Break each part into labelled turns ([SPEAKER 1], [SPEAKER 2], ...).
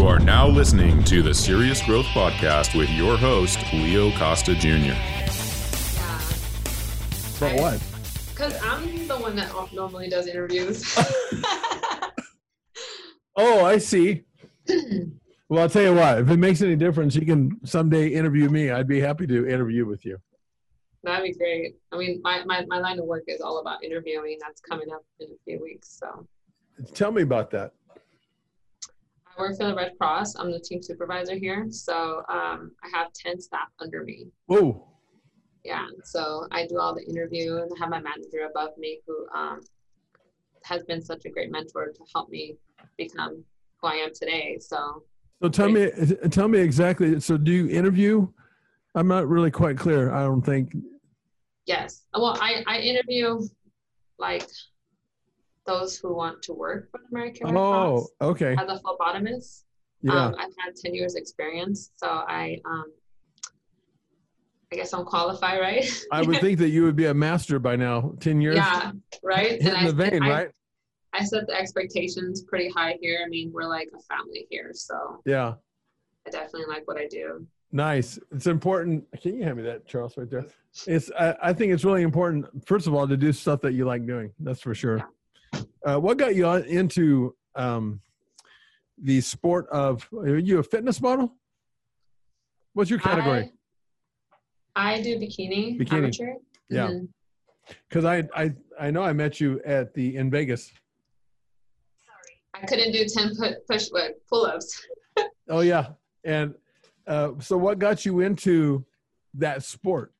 [SPEAKER 1] are now listening to the Serious Growth Podcast with your host, Leo Costa Jr.
[SPEAKER 2] Yeah.
[SPEAKER 3] But what?
[SPEAKER 2] Because I'm the one that normally does interviews.
[SPEAKER 3] Oh, I see. Well, I'll tell you what, if it makes any difference, you can someday interview me. I'd be happy to interview with you.
[SPEAKER 2] That'd be great. I mean, my line of work is all about interviewing. That's coming up in a few weeks. So
[SPEAKER 3] Tell me about that.
[SPEAKER 2] I work for the Red Cross. I'm the team supervisor here. So I have 10 staff under me.
[SPEAKER 3] Whoa.
[SPEAKER 2] Yeah. So I do all the interview and have my manager above me who has been such a great mentor to help me become who I am today. So
[SPEAKER 3] tell me exactly. So do you interview? I'm not really quite clear. I don't think.
[SPEAKER 2] Yes. Well, I interview like those who want to work for the American Red Cross.
[SPEAKER 3] Oh, okay.
[SPEAKER 2] As a phlebotomist.
[SPEAKER 3] Yeah.
[SPEAKER 2] I've had 10 years experience, so I guess I'm qualified, right?
[SPEAKER 3] I would think that you would be a master by now. 10 years.
[SPEAKER 2] Yeah, right.
[SPEAKER 3] Hitting the vein, right?
[SPEAKER 2] I set the expectations pretty high here. I mean, we're like a family here, so
[SPEAKER 3] Yeah.
[SPEAKER 2] I definitely like what I do.
[SPEAKER 3] Nice. It's important. Can you hand me that, Charles, right there? I think it's really important, first of all, to do stuff that you like doing. That's for sure.
[SPEAKER 2] Yeah.
[SPEAKER 3] What got you into the sport of, are you a fitness model? What's your category?
[SPEAKER 2] I do bikini. Amateur.
[SPEAKER 3] Yeah.
[SPEAKER 2] Mm-hmm.
[SPEAKER 3] Because I know I met you in Vegas.
[SPEAKER 2] I couldn't do 10 pull-ups.
[SPEAKER 3] Oh, yeah. And so what got you into that sport?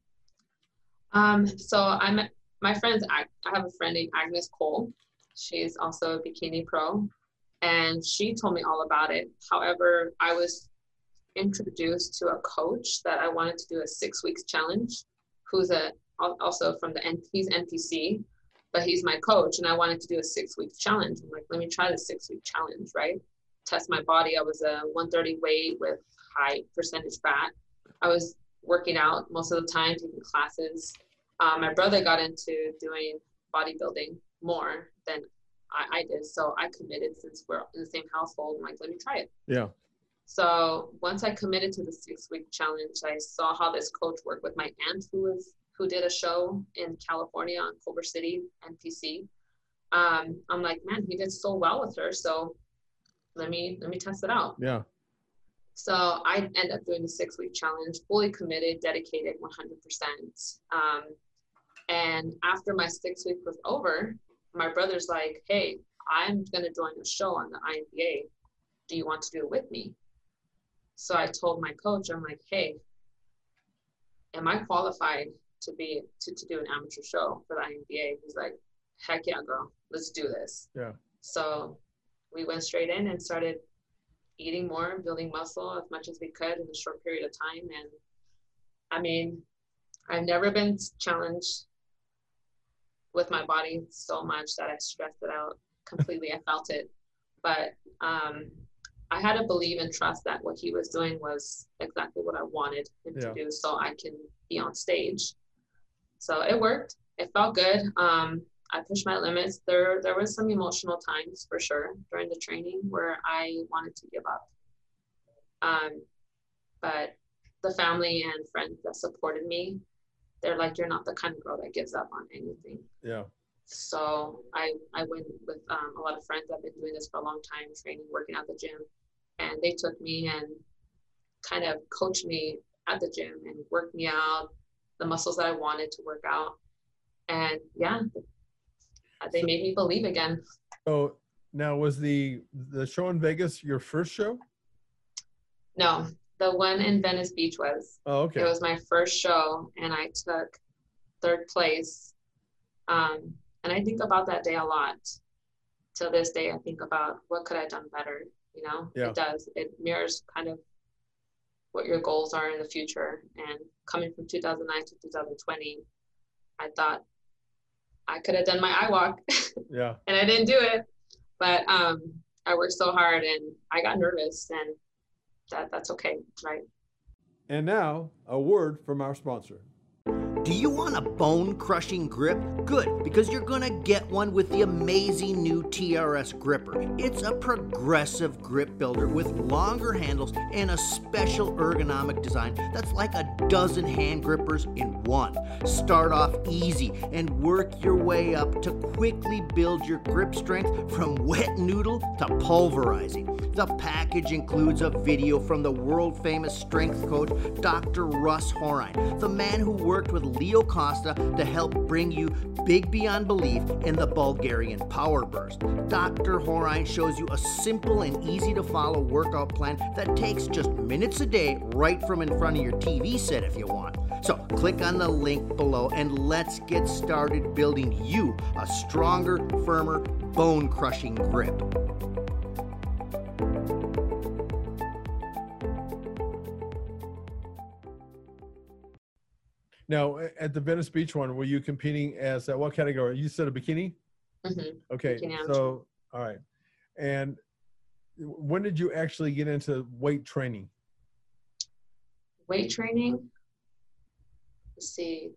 [SPEAKER 2] So my friends, I have a friend named Agnes Cole. She's also a bikini pro, and she told me all about it. However, I was introduced to a coach that I wanted to do a 6 weeks challenge, who's also from he's NPC, but he's my coach, and I wanted to do a 6 week challenge. I'm like, let me try the 6 week challenge, right? Test my body. I was a 130 weight with high percentage fat. I was working out most of the time, taking classes. My brother got into doing bodybuilding more than I did. So I committed since we're in the same household. I'm like, let me try it.
[SPEAKER 3] Yeah.
[SPEAKER 2] So once I committed to the 6 week challenge, I saw how this coach worked with my aunt who did a show in California on Culver City, NPC. I'm like, man, he did so well with her. So let me test it out.
[SPEAKER 3] Yeah.
[SPEAKER 2] So I ended up doing the 6 week challenge, fully committed, dedicated 100%. And after my 6 week was over, my brother's like, hey, I'm going to join a show on the INBA. Do you want to do it with me? So I told my coach, I'm like, hey, am I qualified to do an amateur show for the INBA? He's like, heck yeah, girl, let's do this.
[SPEAKER 3] Yeah.
[SPEAKER 2] So we went straight in and started eating more, building muscle as much as we could in a short period of time. And I mean, I've never been challenged with my body so much that I stressed it out completely. I felt it. But I had to believe and trust that what he was doing was exactly what I wanted him to do so I can be on stage. So it worked. It felt good. I pushed my limits. There was some emotional times for sure during the training where I wanted to give up. But the family and friends that supported me, they're like, you're not the kind of girl that gives up on anything.
[SPEAKER 3] Yeah.
[SPEAKER 2] So I went with a lot of friends that have been doing this for a long time, training, working at the gym. And they took me and kind of coached me at the gym and worked me out, the muscles that I wanted to work out. And yeah, they made me believe again.
[SPEAKER 3] So now, was the show in Vegas your first show?
[SPEAKER 2] No, the one in Venice Beach was.
[SPEAKER 3] Oh, okay.
[SPEAKER 2] It was my first show, and I took 3rd place. And I think about that day a lot. To this day, I think about what could I have done better. You know,
[SPEAKER 3] Yeah.
[SPEAKER 2] It does. It mirrors kind of what your goals are in the future. And coming from 2009 to 2020, I thought I could have done my iWalk.
[SPEAKER 3] Yeah.
[SPEAKER 2] And I didn't do it. But I worked so hard and I got nervous, and that's okay, right?
[SPEAKER 3] And now, a word from our sponsor.
[SPEAKER 4] Do you want a bone-crushing grip? Good, because you're going to get one with the amazing new TRS gripper. It's a progressive grip builder with longer handles and a special ergonomic design that's like a dozen hand grippers in one. Start off easy and work your way up to quickly build your grip strength from wet noodle to pulverizing. The package includes a video from the world-famous strength coach, Dr. Russ Horine, the man who worked with Leo Costa to help bring you big beyond belief in the Bulgarian Power Burst. Dr. Horine shows you a simple and easy to follow workout plan that takes just minutes a day right from in front of your TV set if you want. So click on the link below and let's get started building you a stronger, firmer, bone-crushing grip.
[SPEAKER 3] Now, at the Venice Beach one, were you competing as what category? You said a bikini?
[SPEAKER 2] Mm-hmm.
[SPEAKER 3] Okay,
[SPEAKER 2] Bikini
[SPEAKER 3] so, all right. And when did you actually get into weight training?
[SPEAKER 2] Weight training? Let's see,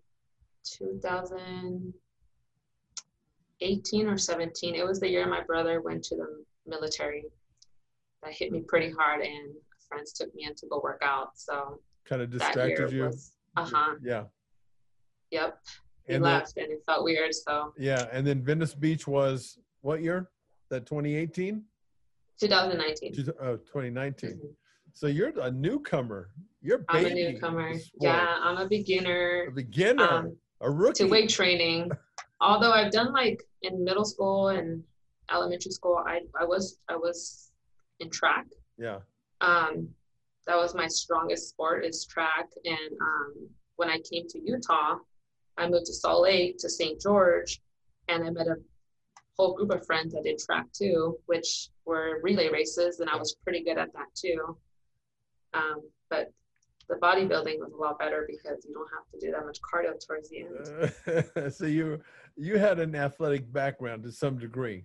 [SPEAKER 2] 2018 or 17. It was the year my brother went to the military. That hit me pretty hard, and friends took me in to go work out. So
[SPEAKER 3] kind of distracted you? Yeah.
[SPEAKER 2] Yep. He
[SPEAKER 3] And
[SPEAKER 2] left and it felt weird. So
[SPEAKER 3] yeah. And then Venice Beach was what year? That 2018?
[SPEAKER 2] 2019.
[SPEAKER 3] 2019.
[SPEAKER 2] Mm-hmm.
[SPEAKER 3] So you're a newcomer.
[SPEAKER 2] I'm a newcomer. Yeah, I'm a beginner.
[SPEAKER 3] A beginner. A rookie.
[SPEAKER 2] To weight training. Although I've done like in middle school and elementary school, I was in track.
[SPEAKER 3] Yeah.
[SPEAKER 2] That was my strongest sport is track. And when I came to Utah, I moved to Salt Lake, to St. George, and I met a whole group of friends that did track too, which were relay races, and I was pretty good at that too. But the bodybuilding was a lot better because you don't have to do that much cardio towards the end.
[SPEAKER 3] So you had an athletic background to some degree.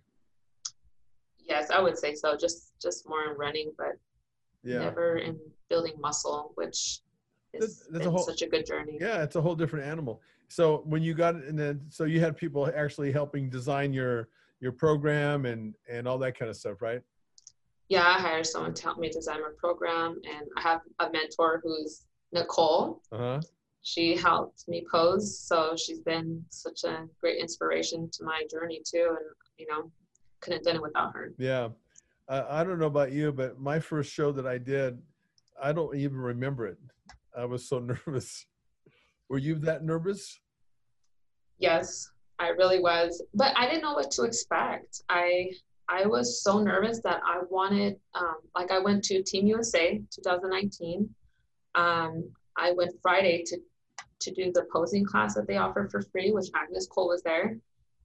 [SPEAKER 2] Yes, I would say so. Just more in running, but never in building muscle, which is such a good journey.
[SPEAKER 3] Yeah, it's a whole different animal. So when you got in, so you had people actually helping design your program and all that kind of stuff, right?
[SPEAKER 2] Yeah, I hired someone to help me design my program, and I have a mentor who's Nicole.
[SPEAKER 3] Uh-huh.
[SPEAKER 2] She helped me pose, so she's been such a great inspiration to my journey too, and couldn't have done it without her.
[SPEAKER 3] Yeah. I don't know about you, but my first show that I did, I don't even remember it. I was so nervous. Were you that nervous?
[SPEAKER 2] Yes, I really was. But I didn't know what to expect. I was so nervous that I wanted, I went to Team USA 2019. I went Friday to do the posing class that they offer for free, which Agnes Cole was there.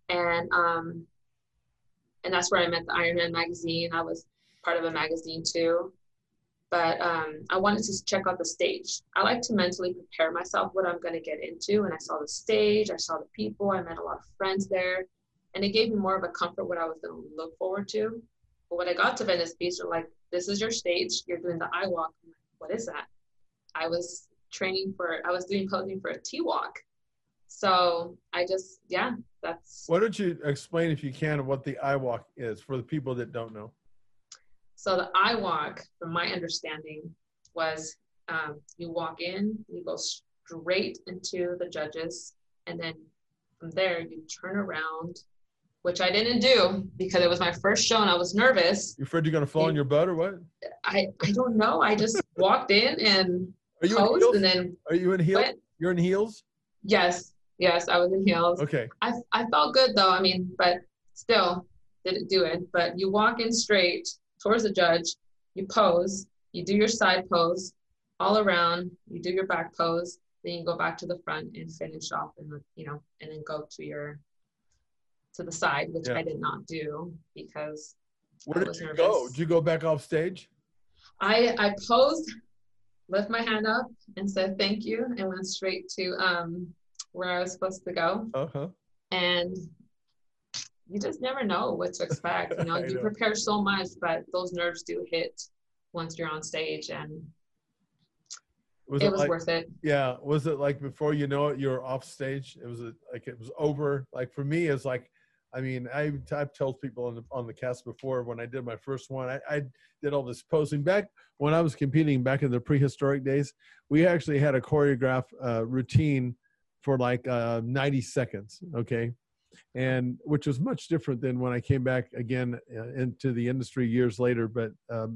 [SPEAKER 2] And that's where I met the Ironman magazine. I was part of a magazine too. But I wanted to check out the stage. I like to mentally prepare myself what I'm going to get into. And I saw the stage, I saw the people, I met a lot of friends there. And it gave me more of a comfort what I was going to look forward to. But when I got to Venice Beach, they're like, this is your stage. You're doing the I walk. I'm like, what is that? I was doing posing for a T-walk. So that's.
[SPEAKER 3] Why don't you explain, if you can, what the I walk is for the people that don't know?
[SPEAKER 2] So the I walk, from my understanding, was you walk in, you go straight into the judges, and then from there you turn around, which I didn't do because it was my first show and I was nervous.
[SPEAKER 3] You afraid you're going to fall on your butt or what?
[SPEAKER 2] I don't know. I just walked in and posed, and then.
[SPEAKER 3] Are you in heels? You're in heels?
[SPEAKER 2] Yes, I was in heels.
[SPEAKER 3] Okay.
[SPEAKER 2] I felt good though. I mean, but still didn't do it. But you walk in straight towards the judge, you pose, you do your side pose all around, you do your back pose, then you go back to the front and finish off and then go to the side, which I did not do because
[SPEAKER 3] where did you go? Did you go back off stage?
[SPEAKER 2] I posed, lift my hand up and said thank you and went straight to where I was supposed to go.
[SPEAKER 3] Uh-huh.
[SPEAKER 2] And you just never know what to expect. You prepare so much, but those nerves do hit once you're on stage. And It was worth it.
[SPEAKER 3] Yeah. Was it like before you know it, you're off stage? It was like it was over. Like for me, it's like, I mean, I've told people on the cast before when I did my first one, I did all this posing back when I was competing back in the prehistoric days. We actually had a choreograph routine for like 90 seconds. Okay. And which was much different than when I came back again into the industry years later. But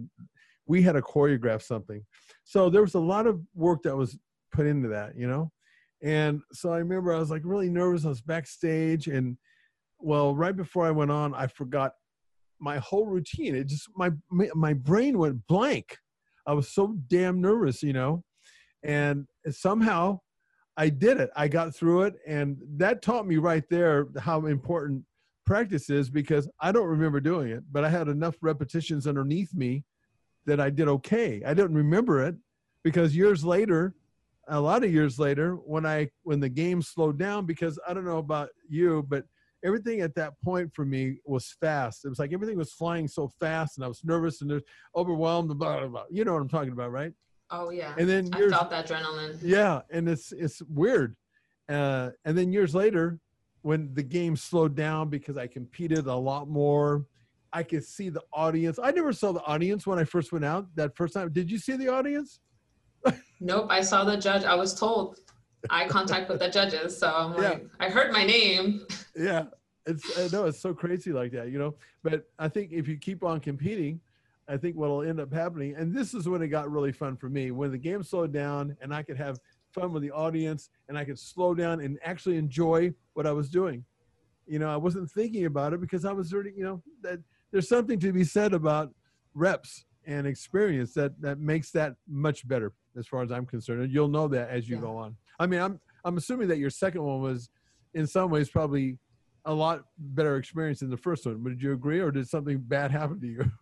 [SPEAKER 3] we had to choreograph something. So there was a lot of work that was put into that, you know? And so I remember I was like really nervous. I was backstage, and well, right before I went on, I forgot my whole routine. It just, my brain went blank. I was so damn nervous, you know? And somehow I did it. I got through it. And that taught me right there how important practice is, because I don't remember doing it, but I had enough repetitions underneath me that I did okay. I didn't remember it because years later, a lot of years later, when the game slowed down, because I don't know about you, but everything at that point for me was fast. It was like everything was flying so fast, and I was nervous and overwhelmed, and blah, blah, blah. You know what I'm talking about, right?
[SPEAKER 2] Oh yeah.
[SPEAKER 3] And then
[SPEAKER 2] I felt that adrenaline.
[SPEAKER 3] Yeah, and it's weird. And then years later, when the game slowed down because I competed a lot more, I could see the audience. I never saw the audience when I first went out that first time. Did you see the audience?
[SPEAKER 2] Nope, I saw the judge. I was told eye contact with the judges. So I'm like, I heard my name.
[SPEAKER 3] Yeah, I know it's so crazy like that, you know. But I think if you keep on competing, I think what'll end up happening, and this is when it got really fun for me, when the game slowed down and I could have fun with the audience and I could slow down and actually enjoy what I was doing. You know, I wasn't thinking about it because I was already, you know, that there's something to be said about reps and experience that makes that much better as far as I'm concerned. And you'll know that as you go on. I mean, I'm assuming that your second one was in some ways probably a lot better experience than the first one. Would you agree, or did something bad happen to you?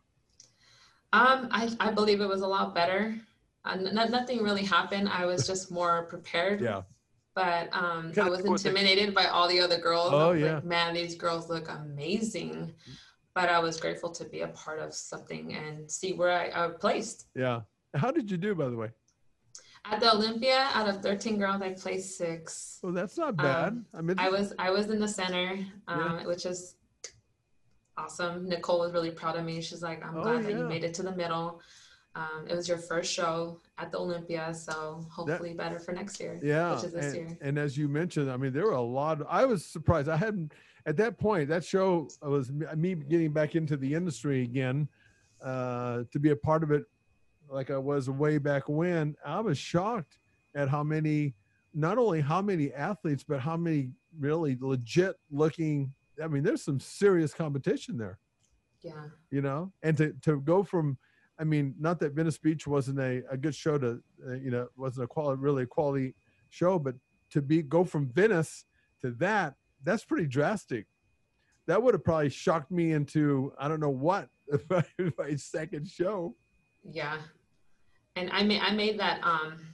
[SPEAKER 2] I believe it was a lot better. Nothing really happened. I was just more prepared.
[SPEAKER 3] Yeah.
[SPEAKER 2] But I was intimidated by all the other girls.
[SPEAKER 3] Oh,
[SPEAKER 2] like, man, these girls look amazing. But I was grateful to be a part of something and see where I placed.
[SPEAKER 3] Yeah. How did you do, by the way?
[SPEAKER 2] At the Olympia, out of 13 girls, I placed 6.
[SPEAKER 3] Oh, that's not bad.
[SPEAKER 2] I was in the center, which is awesome. Nicole was really proud of me. She's like, I'm glad that you made it to the middle. It was your first show at the Olympia, so hopefully better for next year.
[SPEAKER 3] Yeah,
[SPEAKER 2] which is this year.
[SPEAKER 3] And as you mentioned, I mean, there were a lot. I was surprised. I hadn't at that point. That show was me getting back into the industry again, to be a part of it, like I was way back when. I was shocked at how many, not only how many athletes, but how many really legit looking. I mean, there's some serious competition there.
[SPEAKER 2] Yeah. You
[SPEAKER 3] know, and to go from, I mean, not that Venice Beach wasn't a good show to, you know, wasn't really a quality show, but to go from Venice to that's pretty drastic. That would have probably shocked me into, I don't know what, my second show.
[SPEAKER 2] Yeah. And I made that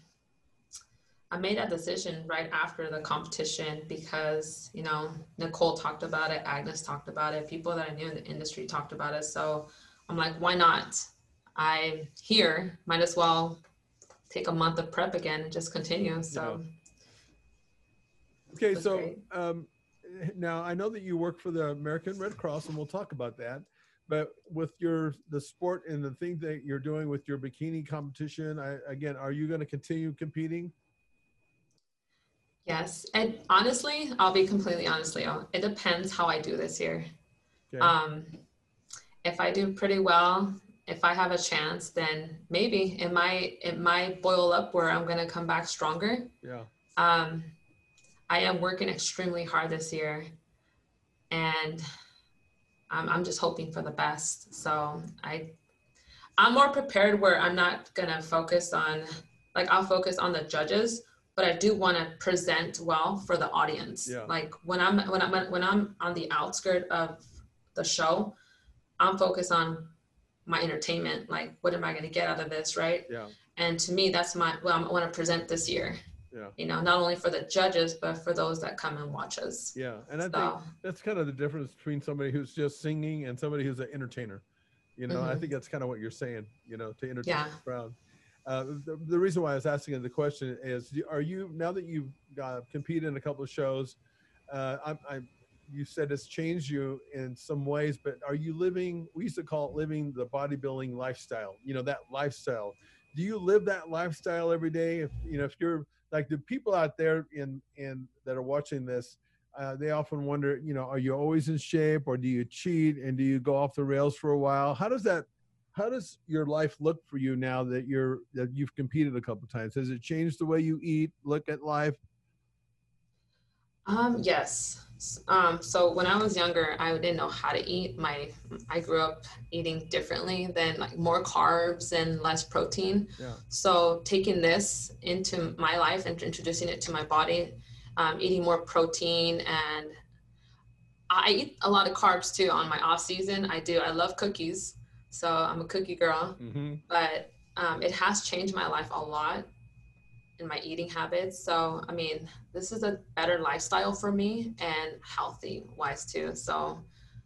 [SPEAKER 2] decision right after the competition because, you know, Nicole talked about it, Agnes talked about it, people that I knew in the industry talked about it. So I'm like, why not? I'm here, might as well take a month of prep again and just continue. So.
[SPEAKER 3] Okay. So now I know that you work for the American Red Cross, and we'll talk about that, but with the sport and the thing that you're doing with your bikini competition, are you going to continue competing?
[SPEAKER 2] Yes. And honestly, I'll be completely honest, Leo. It depends how I do this year. Okay. If I do pretty well, if I have a chance, then maybe it might boil up where I'm going to come back stronger.
[SPEAKER 3] Yeah.
[SPEAKER 2] I am working extremely hard this year, and I'm just hoping for the best. So I'm more prepared where I'm not going to focus on, like, I'll focus on the judges, but I do want to present well for the audience.
[SPEAKER 3] Yeah.
[SPEAKER 2] Like when I'm on the outskirt of the show, I'm focused on my entertainment. Like, what am I going to get out of this, right?
[SPEAKER 3] Yeah.
[SPEAKER 2] And to me, that's I want to present this year.
[SPEAKER 3] Yeah.
[SPEAKER 2] You know, not only for the judges, but for those that come and watch us.
[SPEAKER 3] Yeah. And I think that's kind of the difference between somebody who's just singing and somebody who's an entertainer. You know, I think that's kind of what you're saying, you know, to entertain the crowd. The reason why I was asking the question is, are you, now that you've competed in a couple of shows, you said it's changed you in some ways, but are you living, we used to call it living the bodybuilding lifestyle, that lifestyle. Do you live that lifestyle every day? If you're like the people out there that are watching this, they often wonder, are you always in shape, or do you cheat, and do you go off the rails for a while? How does your life look for you now that you've competed a couple of times? Has it changed the way you eat, look at life?
[SPEAKER 2] Yes. So when I was younger, I didn't know how to eat. I grew up eating differently than like more carbs and less protein.
[SPEAKER 3] Yeah.
[SPEAKER 2] So taking this into my life and introducing it to my body, eating more protein, and I eat a lot of carbs too on my off season. I love cookies. So I'm a cookie girl, but it has changed my life a lot in my eating habits. So, I mean, this is a better lifestyle for me, and healthy wise too. So,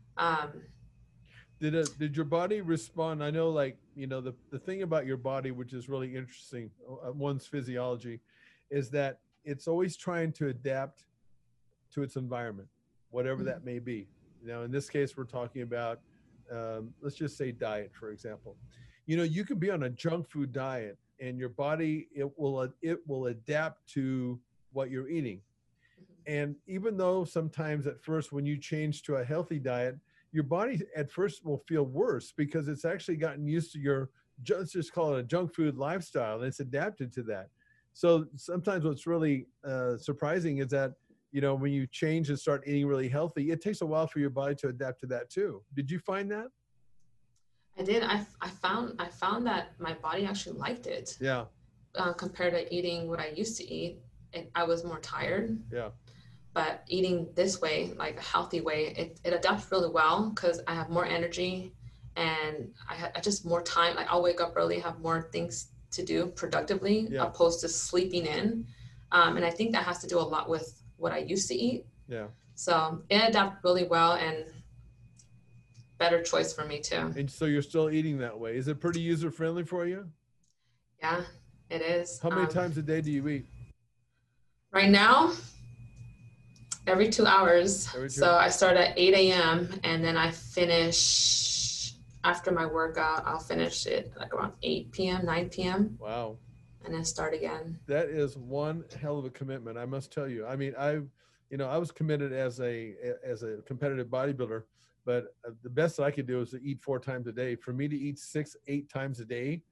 [SPEAKER 3] did your body respond? I know, like, the thing about your body, which is really interesting, one's physiology, is that it's always trying to adapt to its environment, whatever that may be. In this case, we're talking about, let's just say diet, for example. You can be on a junk food diet, and your body, it will adapt to what you're eating. And even though sometimes at first when you change to a healthy diet, your body at first will feel worse because it's actually gotten used to let's just call it a junk food lifestyle, and it's adapted to that. So sometimes what's really surprising is that, when you change and start eating really healthy, it takes a while for your body to adapt to that too. Did you find that?
[SPEAKER 2] I did. I found that my body actually liked it.
[SPEAKER 3] Yeah.
[SPEAKER 2] Compared to eating what I used to eat, I was more tired.
[SPEAKER 3] Yeah.
[SPEAKER 2] But eating this way, like a healthy way, it adapts really well because I have more energy, and I just more time. Like I'll wake up early, have more things to do productively, opposed to sleeping in. And I think that has to do a lot with what I used to eat.
[SPEAKER 3] Yeah.
[SPEAKER 2] So it adapted really well, and better choice for me too.
[SPEAKER 3] And so you're still eating that way. Is it pretty user friendly for you?
[SPEAKER 2] Yeah, it is.
[SPEAKER 3] How many times a day do you eat?
[SPEAKER 2] Right now, every 2 hours. So I start at 8 a.m. and then I finish after my workout. I'll finish it like around 8 p.m., 9 p.m.
[SPEAKER 3] Wow.
[SPEAKER 2] And then start again.
[SPEAKER 3] That is one hell of a commitment, I must tell you. I mean, I was committed as a competitive bodybuilder, but the best that I could do is to eat 4 times a day. For me to eat 6 times a day,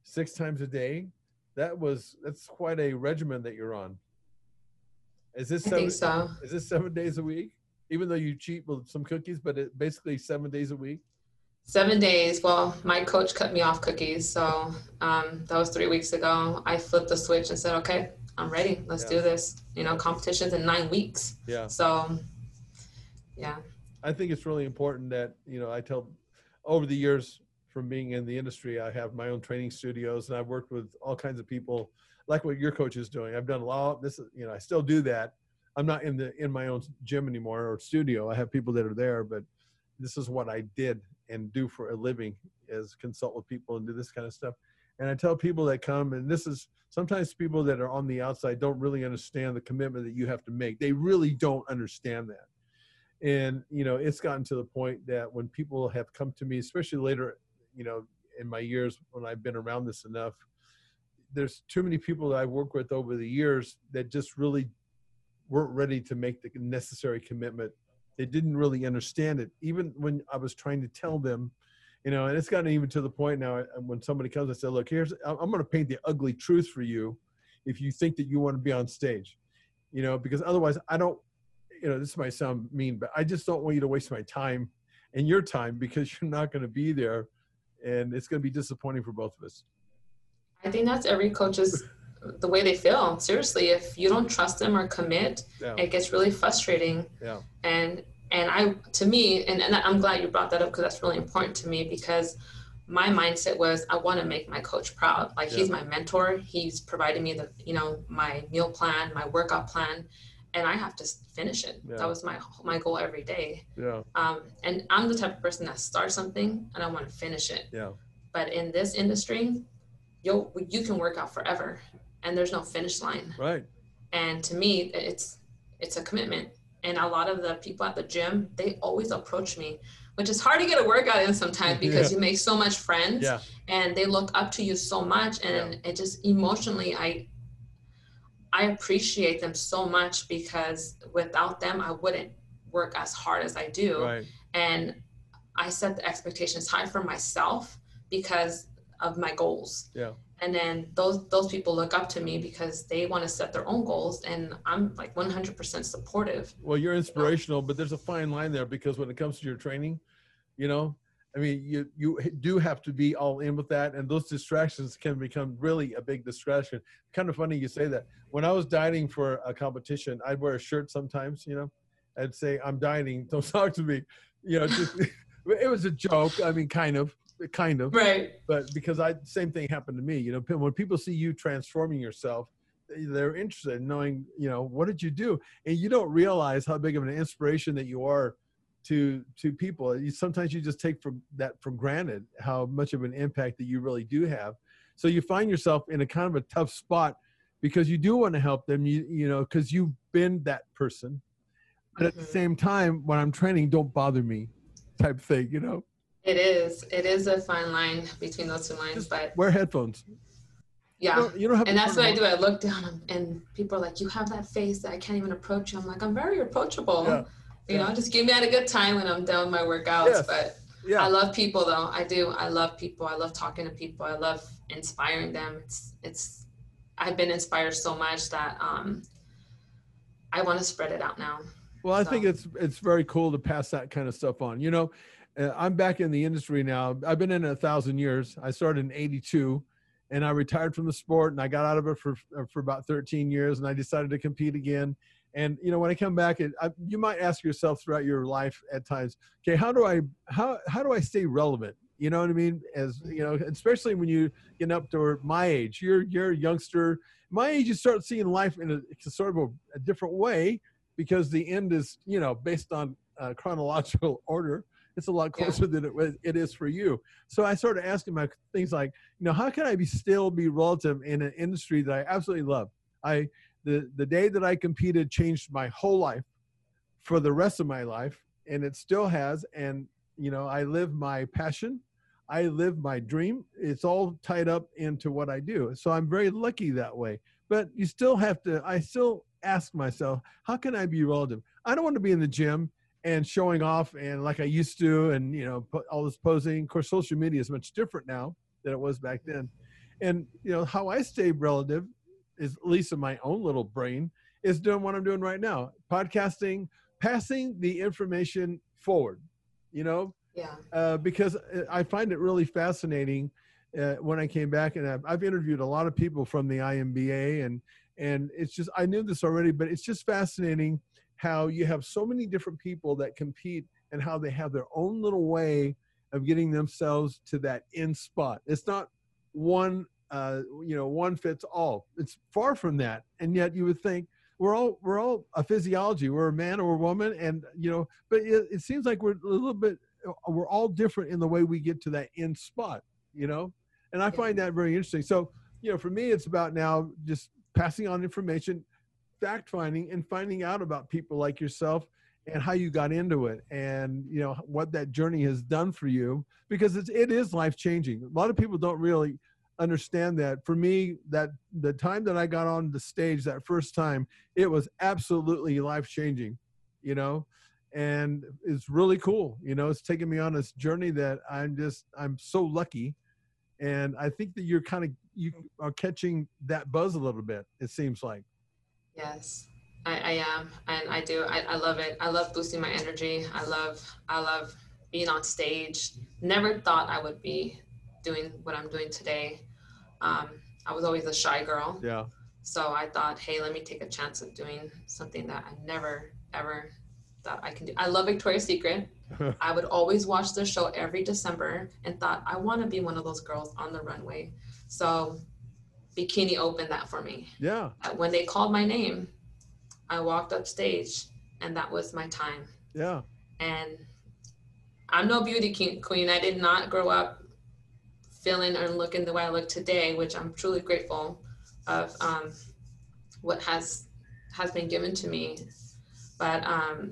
[SPEAKER 3] that's quite a regimen that you're on. I think so. Is this 7 days a week? Even though you cheat with some cookies, but it basically 7 days a week?
[SPEAKER 2] 7 days. Well, my coach cut me off cookies. So that was 3 weeks ago. I flipped the switch and said, okay, I'm ready. Let's do this. Competition's in 9 weeks.
[SPEAKER 3] Yeah.
[SPEAKER 2] So, yeah.
[SPEAKER 3] I think it's really important that, I tell over the years from being in the industry, I have my own training studios, and I've worked with all kinds of people like what your coach is doing. I've done a lot. I still do that. I'm not in my own gym anymore or studio. I have people that are there, but this is what I did and do for a living, is consult with people and do this kind of stuff. And I tell people that come, and this is sometimes people that are on the outside don't really understand the commitment that you have to make. They really don't understand that. And, it's gotten to the point that when people have come to me, especially later, in my years when I've been around this enough, there's too many people that I've worked with over the years that just really weren't ready to make the necessary commitment. They didn't really understand it. Even when I was trying to tell them, and it's gotten even to the point now when somebody comes and says, look, I'm going to paint the ugly truth for you if you think that you want to be on stage, because otherwise I don't, this might sound mean, but I just don't want you to waste my time and your time, because you're not going to be there, and it's going to be disappointing for both of us.
[SPEAKER 2] I think that's every coach's, the way they feel. Seriously, if you don't trust them or commit, it gets really frustrating.
[SPEAKER 3] Yeah.
[SPEAKER 2] And to me, and I'm glad you brought that up, because that's really important to me, because my mindset was, I want to make my coach proud. Like he's my mentor. He's providing me my meal plan, my workout plan, and I have to finish it. Yeah. That was my goal every day.
[SPEAKER 3] Yeah.
[SPEAKER 2] And I'm the type of person that starts something and I want to finish it.
[SPEAKER 3] Yeah.
[SPEAKER 2] But in this industry, you can work out forever and there's no finish line.
[SPEAKER 3] Right.
[SPEAKER 2] And to me, it's a commitment. And a lot of the people at the gym, they always approach me, which is hard to get a workout in sometimes because you make so much friends and they look up to you so much. And it just emotionally, I appreciate them so much because without them, I wouldn't work as hard as I do.
[SPEAKER 3] Right.
[SPEAKER 2] And I set the expectations high for myself because of my goals.
[SPEAKER 3] Yeah.
[SPEAKER 2] And then those people look up to me because they want to set their own goals, and I'm like 100% supportive.
[SPEAKER 3] Well, you're inspirational, but there's a fine line there because when it comes to your training, you know, I mean, you do have to be all in with that, and those distractions can become really a big distraction. Kind of funny you say that. When I was dieting for a competition, I'd wear a shirt sometimes, you know, I'd say, I'm dieting, don't talk to me, you know, just, it was a joke. I mean, kind of,
[SPEAKER 2] right.
[SPEAKER 3] But because same thing happened to me, you know, when people see you transforming yourself, they're interested in knowing, you know, what did you do? And you don't realize how big of an inspiration that you are to people. Sometimes you just take that for granted, how much of an impact that you really do have. So you find yourself in a kind of a tough spot because you do want to help them, you know, because you've been that person. But at the same time, when I'm training, don't bother me type thing, you know?
[SPEAKER 2] It is a fine line between those two lines,
[SPEAKER 3] Just
[SPEAKER 2] but
[SPEAKER 3] wear headphones.
[SPEAKER 2] yeah.
[SPEAKER 3] You don't have
[SPEAKER 2] and that's what I do. I look down and people are like, you have that face that I can't even approach you. I'm like, I'm very approachable.
[SPEAKER 3] Yeah.
[SPEAKER 2] You know, just give me at a good time when I'm done with my workouts.
[SPEAKER 3] Yes.
[SPEAKER 2] But
[SPEAKER 3] Yeah.
[SPEAKER 2] I love people though. I do. I love people. I love talking to people. I love inspiring them. I've been inspired so much that I want to spread it out now.
[SPEAKER 3] Well, I think it's very cool to pass that kind of stuff on. You know, I'm back in the industry now. I've been in it 1,000 years. I started in '82 and I retired from the sport and I got out of it for about 13 years and I decided to compete again. And, you know, when I come back, you might ask yourself throughout your life at times, okay, how do I stay relevant? You know what I mean? As you know, especially when you get up to my age, you're a youngster. My age, you start seeing life in a sort of a different way because the end is, you know, based on chronological order. It's a lot closer than it is for you. So I started asking my things like, you know, how can I still be relative in an industry that I absolutely love? The day that I competed changed my whole life for the rest of my life, and it still has. And, you know, I live my passion. I live my dream. It's all tied up into what I do. So I'm very lucky that way. But you still have to, I still ask myself, how can I be relative? I don't want to be in the gym and showing off and like I used to, and, you know, all this posing. Of course, social media is much different now than it was back then. And, you know, how I stay relative is, at least in my own little brain, is doing what I'm doing right now. Podcasting, passing the information forward, you know? Yeah. Because I find it really fascinating when I came back, and I've interviewed a lot of people from the IMBA, and it's just, I knew this already, but it's just fascinating how you have so many different people that compete and how they have their own little way of getting themselves to that end spot. It's not one fits all. It's far from that. And yet you would think we're all a physiology. We're a man or a woman, and, you know, but it seems like we're all different in the way we get to that end spot, you know? And I find that very interesting. So, you know, for me, it's about now just passing on information, fact finding, and finding out about people like yourself and how you got into it, and, you know, what that journey has done for you, because it is life changing. A lot of people don't really understand that. For me, that the time that I got on the stage that first time, it was absolutely life changing, you know, and it's really cool. You know, it's taken me on this journey that I'm so lucky. And I think that you are catching that buzz a little bit, it seems like.
[SPEAKER 2] Yes, I am. And I do. I love it. I love boosting my energy. I love being on stage. Never thought I would be doing what I'm doing today. I was always a shy girl.
[SPEAKER 3] Yeah.
[SPEAKER 2] So I thought, hey, let me take a chance of doing something that I never, ever thought I can do. I love Victoria's Secret. I would always watch their show every December and thought, I want to be one of those girls on the runway. So Bikini opened that for me.
[SPEAKER 3] Yeah.
[SPEAKER 2] When they called my name, I walked up stage, and that was my time.
[SPEAKER 3] Yeah.
[SPEAKER 2] And I'm no beauty queen. I did not grow up feeling and looking the way I look today, which I'm truly grateful of, what has been given to me. But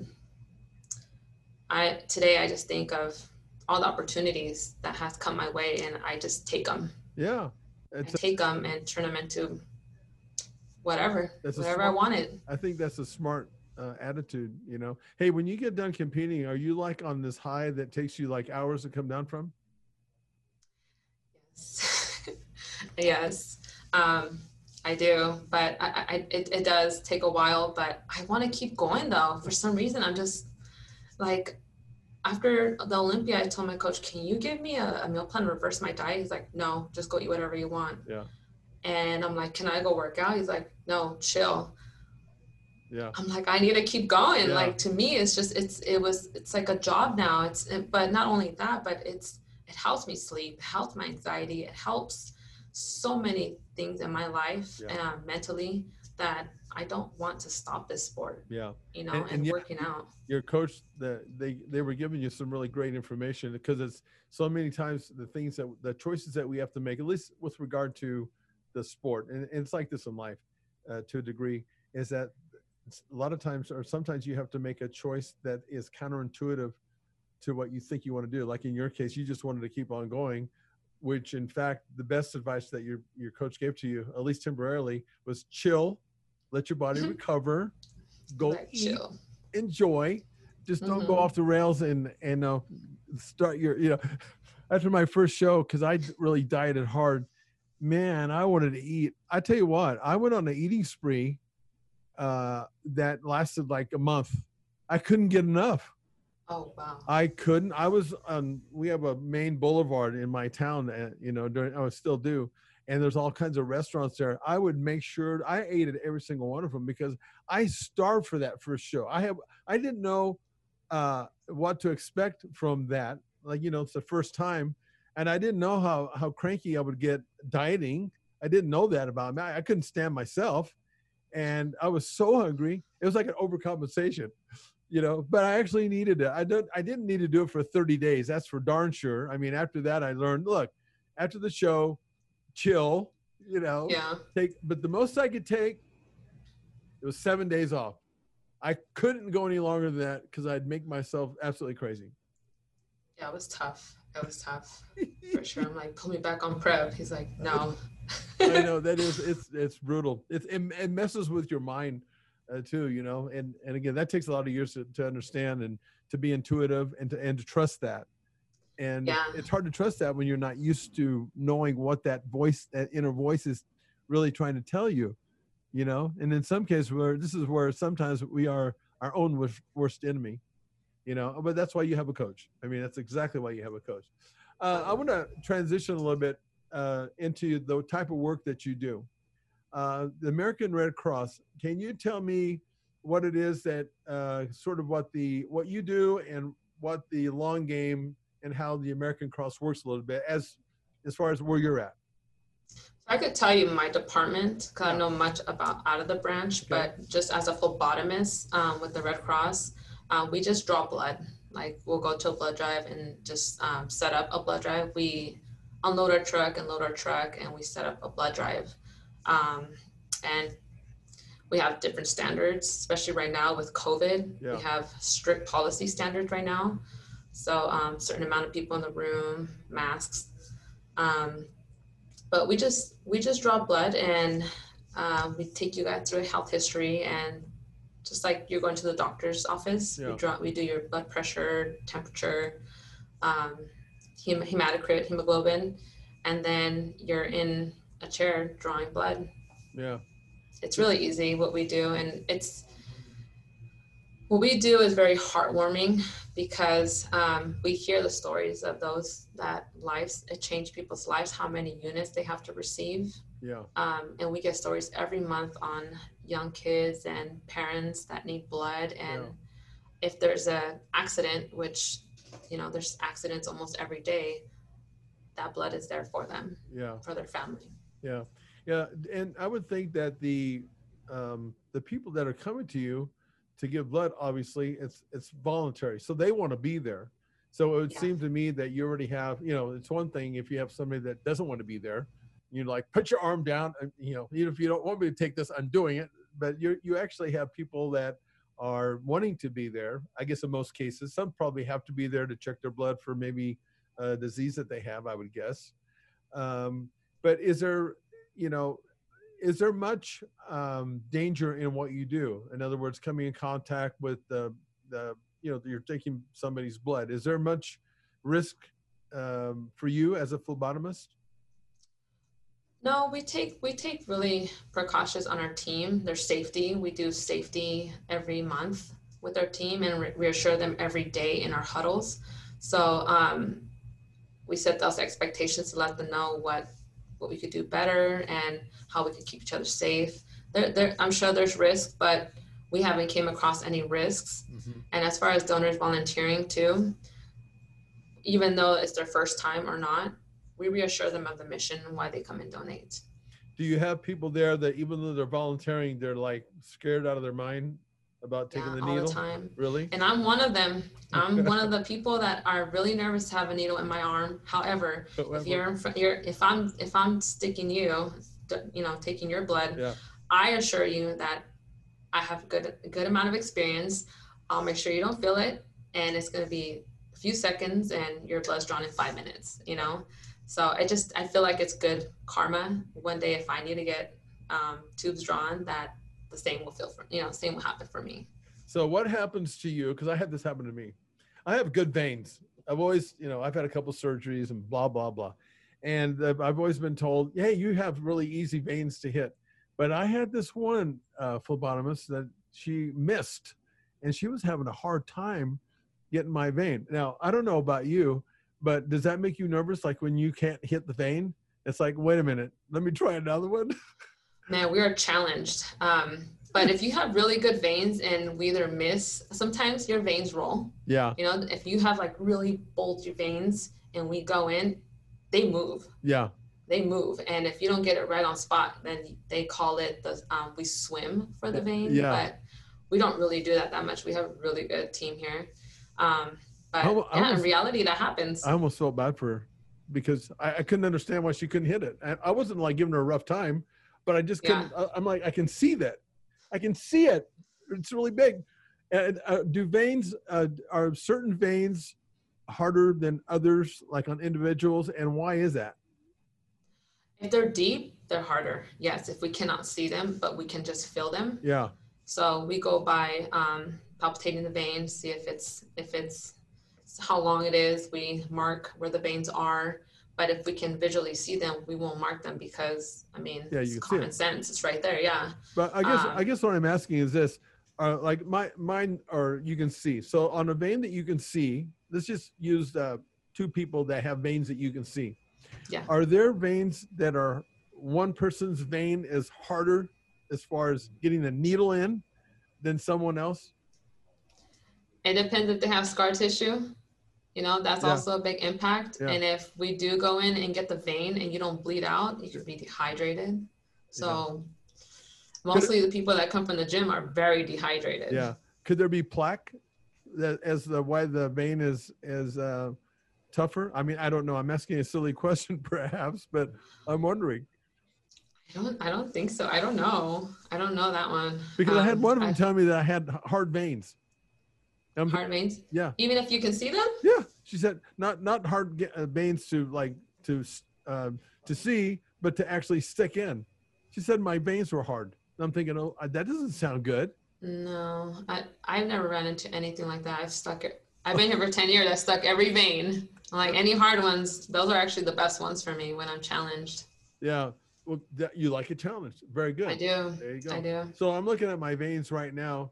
[SPEAKER 2] today I just think of all the opportunities that has come my way, and I just take them.
[SPEAKER 3] Yeah.
[SPEAKER 2] I take them and turn them into whatever I wanted.
[SPEAKER 3] I think that's a smart attitude, you know. Hey, when you get done competing, are you like on this high that takes you like hours to come down from?
[SPEAKER 2] Yes. Yes. I do, but it does take a while, but I want to keep going though. For some reason, I'm just like, after the Olympia, I told my coach, can you give me a meal plan to reverse my diet? He's like, no, just go eat whatever you want.
[SPEAKER 3] Yeah.
[SPEAKER 2] And I'm like, can I go work out? He's like, no, chill.
[SPEAKER 3] Yeah.
[SPEAKER 2] I'm like, I need to keep going.
[SPEAKER 3] Yeah.
[SPEAKER 2] Like, to me, it's just, it's like a job now. But not only that, but it helps me sleep, it helps my anxiety. It helps so many things in my life, mentally, that I don't want to stop this sport.
[SPEAKER 3] Yeah.
[SPEAKER 2] You know, and working out.
[SPEAKER 3] Your coach, they were giving you some really great information, because it's so many times the choices that we have to make, at least with regard to the sport, and it's like this in life to a degree, is that a lot of times, or sometimes, you have to make a choice that is counterintuitive to what you think you want to do. Like in your case, you just wanted to keep on going, which in fact, the best advice that your coach gave to you, at least temporarily, was chill, let your body recover, go eat, chill, enjoy, just don't go off the rails and start your, after my first show, because I really dieted hard, man, I wanted to eat. I tell you what, I went on an eating spree that lasted like a month. I couldn't get enough.
[SPEAKER 2] Oh, wow.
[SPEAKER 3] I couldn't. I was we have a main boulevard in my town, I still do. And there's all kinds of restaurants there. I would make sure I ate at every single one of them, because I starved for that first show. I didn't know what to expect from that. Like, it's the first time. And I didn't know how cranky I would get dieting. I didn't know that about me. I couldn't stand myself. And I was so hungry. It was like an overcompensation, but I actually needed it. I didn't need to do it for 30 days. That's for darn sure. I mean, after that, I learned, look, after the show, chill, but the most I could take, it was 7 days off. I couldn't go any longer than that, because I'd make myself absolutely crazy.
[SPEAKER 2] Yeah, it was tough. For sure. I'm like, pull me back on prep. He's like, no.
[SPEAKER 3] I know it's brutal. It messes with your mind too, and again, that takes a lot of years to understand, and to be intuitive, and to trust that. And it's hard to trust that when you're not used to knowing what that inner voice is really trying to tell you, and in some cases this is where sometimes we are our own worst enemy, but that's why you have a coach. I mean, that's exactly why you have a coach. I want to transition a little bit into the type of work that you do. The American Red Cross, can you tell me what it is that sort of what you do, and what the long game, and how the American Cross works a little bit as far as where you're at?
[SPEAKER 2] I could tell you my department, because I don't know much out of the branch, but just as a phlebotomist with the Red Cross, we just draw blood. Like, we'll go to a blood drive and just set up a blood drive. We unload our truck and load our truck, and we set up a blood drive. And we have different standards, especially right now with COVID. Yeah. We have strict policy standards right now. So certain amount of people in the room, masks. But we just draw blood, and we take you guys through a health history, and just like you're going to the doctor's office, we do your blood pressure, temperature, hematocrit, hemoglobin, and then you're in a chair drawing blood.
[SPEAKER 3] Yeah.
[SPEAKER 2] It's really easy what we do, and what we do is very heartwarming, because we hear the stories of those that it changed people's lives, how many units they have to receive.
[SPEAKER 3] Yeah.
[SPEAKER 2] And we get stories every month on young kids and parents that need blood. And if there's an accident, which, there's accidents almost every day, that blood is there for them, for their family.
[SPEAKER 3] Yeah. Yeah. And I would think that the people that are coming to you to give blood, obviously it's voluntary. So they want to be there. So it would
[SPEAKER 2] Yeah.
[SPEAKER 3] seem to me that you already have, it's one thing if you have somebody that doesn't want to be there, you like put your arm down, and, even if you don't want me to take this, I'm doing it. But you actually have people that are wanting to be there. I guess in most cases, some probably have to be there to check their blood for maybe a disease that they have, I would guess. But is there much danger in what you do? In other words, coming in contact with the you're taking somebody's blood. Is there much risk for you as a phlebotomist?
[SPEAKER 2] No, we take really precautions on our team. Their safety. We do safety every month with our team and reassure them every day in our huddles. So we set those expectations to let them know what we could do better and how we could keep each other safe. I'm sure there's risk, but we haven't came across any risks.
[SPEAKER 3] Mm-hmm.
[SPEAKER 2] And as far as donors volunteering too, even though it's their first time or not, we reassure them of the mission and why they come and donate.
[SPEAKER 3] Do you have people there that even though they're volunteering, they're like scared out of their mind about taking the needle?
[SPEAKER 2] All the time.
[SPEAKER 3] Really?
[SPEAKER 2] And I'm one of them. I'm one of the people that are really nervous to have a needle in my arm. However, if I'm sticking you, taking your blood,
[SPEAKER 3] yeah.
[SPEAKER 2] I assure you that I have a good amount of experience. I'll make sure you don't feel it, and it's going to be a few seconds, and your blood's drawn in 5 minutes. So I feel like it's good karma. One day, if I need to get tubes drawn, that the same will happen for me.
[SPEAKER 3] So what happens to you? Because I had this happen to me. I have good veins. I've always, I've had a couple surgeries and blah, blah, blah. And I've always been told, hey, you have really easy veins to hit. But I had this one phlebotomist that she missed, and she was having a hard time getting my vein. Now, I don't know about you, but does that make you nervous? Like when you can't hit the vein, it's like, wait a minute, let me try another one.
[SPEAKER 2] Man, we are challenged. But if you have really good veins and we either miss, sometimes your veins roll.
[SPEAKER 3] Yeah.
[SPEAKER 2] If you have like really bulgy veins and we go in, they move.
[SPEAKER 3] Yeah.
[SPEAKER 2] They move. And if you don't get it right on spot, then they call it we swim for the vein.
[SPEAKER 3] Yeah.
[SPEAKER 2] But we don't really do that much. We have a really good team here. But in reality, that happens.
[SPEAKER 3] I almost felt bad for her because I couldn't understand why she couldn't hit it. And I wasn't like giving her a rough time, but I just couldn't. Yeah. I'm like, I can see that. I can see it. It's really big. And do veins, are certain veins harder than others, like on individuals? And why is that?
[SPEAKER 2] If they're deep, they're harder. Yes, if we cannot see them, but we can just feel them.
[SPEAKER 3] Yeah.
[SPEAKER 2] So we go by palpitating the veins, see if it's how long it is. We mark where the veins are. But if we can visually see them, we won't mark them because, it's common sense. It's right there, yeah.
[SPEAKER 3] But I guess what I'm asking is this, like mine, or you can see. So on a vein that you can see, let's just use 2 people that have veins that you can see.
[SPEAKER 2] Yeah.
[SPEAKER 3] Are there veins that are one person's vein is harder as far as getting the needle in than someone else?
[SPEAKER 2] It depends if they have scar tissue. That's also a big impact. Yeah. And if we do go in and get the vein and you don't bleed out, you could be dehydrated. So mostly the people that come from the gym are very dehydrated.
[SPEAKER 3] Yeah. Could there be plaque why the vein is tougher? I don't know. I'm asking a silly question perhaps, but I'm wondering.
[SPEAKER 2] I don't think so. I don't know. I don't know that one.
[SPEAKER 3] Because I had one of them tell me that I had hard veins.
[SPEAKER 2] Hard veins?
[SPEAKER 3] Yeah.
[SPEAKER 2] Even if you can see them?
[SPEAKER 3] Yeah. She said not hard veins to see, but to actually stick in. She said my veins were hard. And I'm thinking, oh, that doesn't sound good.
[SPEAKER 2] No, I've never run into anything like that. I've been here for 10 years. I stuck every vein. Like any hard ones, those are actually the best ones for me when I'm challenged.
[SPEAKER 3] Yeah. Well, you like a challenge. Very good.
[SPEAKER 2] I do.
[SPEAKER 3] There you go.
[SPEAKER 2] I do.
[SPEAKER 3] So I'm looking at my veins right now.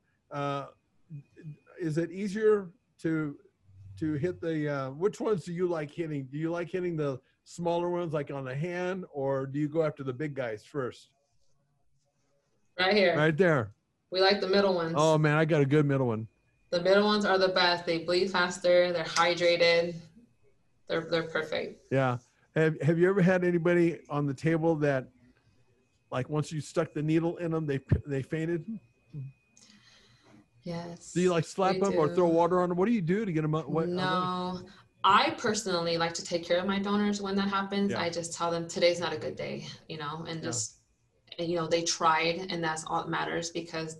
[SPEAKER 3] Is it easier to hit the, which ones do you like hitting? Do you like hitting the smaller ones like on the hand, or do you go after the big guys first?
[SPEAKER 2] Right here.
[SPEAKER 3] Right there.
[SPEAKER 2] We like the middle ones.
[SPEAKER 3] Oh man, I got a good middle one.
[SPEAKER 2] The middle ones are the best. They bleed faster. They're hydrated. They're perfect.
[SPEAKER 3] Yeah. Have you ever had anybody on the table that, like, once you stuck the needle in them, they fainted?
[SPEAKER 2] Yes.
[SPEAKER 3] Do you like slap them or throw water on them? What do you do to get them up?
[SPEAKER 2] No, I personally like to take care of my donors when that happens.
[SPEAKER 3] Yeah.
[SPEAKER 2] I just tell them today's not a good day, you know, and just, you know, they tried, and that's all that matters, because